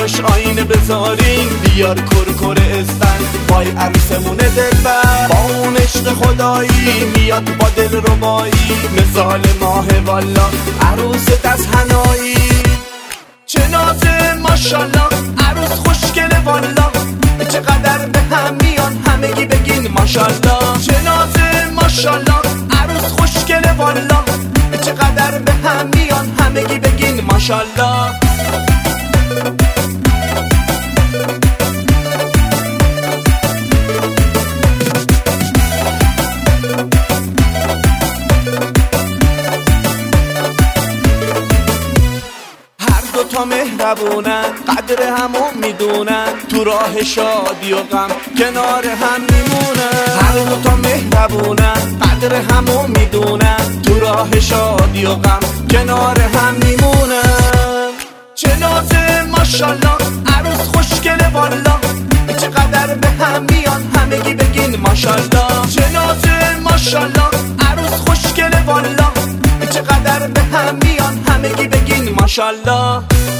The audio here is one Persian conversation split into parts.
براش آینه بذارین، بیار کرکر استن وای عروسمون دلبر. با اون عشق خدایی میاد با دل ربایی، مثال ماه والا عروس دست هنایی. چه نازه ماشالله عروس خوشگله والا، چقدر به هم میان همگی بگین ماشالله. چه نازه ماشالله عروس خوشگله والا، چقدر به هم میان همگی بگین ماشالله. دوتا مهربونن قدر همو میدونن، تو راه شادی و غم کنار هم میمونن. هر دوتا مهربونن قدر همو میدونن، تو راه شادی و غم کنار هم میمونن. چه نازه ماشالله عروس خوشگله والا، چقدر به هم میان همگی بگین ماشالله. چه نازه ماشالله عروس خوشگله والا، چقدر به هم میان همگی بگین ماشالله.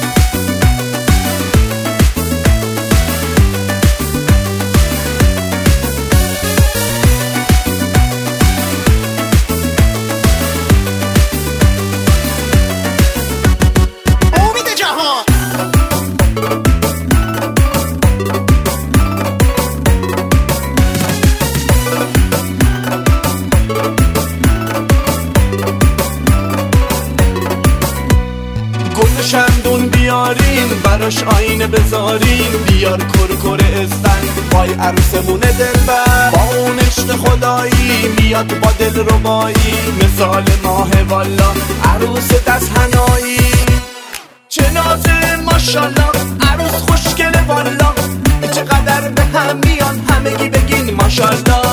شمدون بیارین براش آینه بذارین، بیار کرکر استن وای عروسمون دلبر. با اون عشق خدایی میاد با دل ربایی، مثال ماه والا عروس دست هنایی. چه نازه ماشالله عروس خوشگله والا، چقدر به هم میان همگی بگین ماشالله.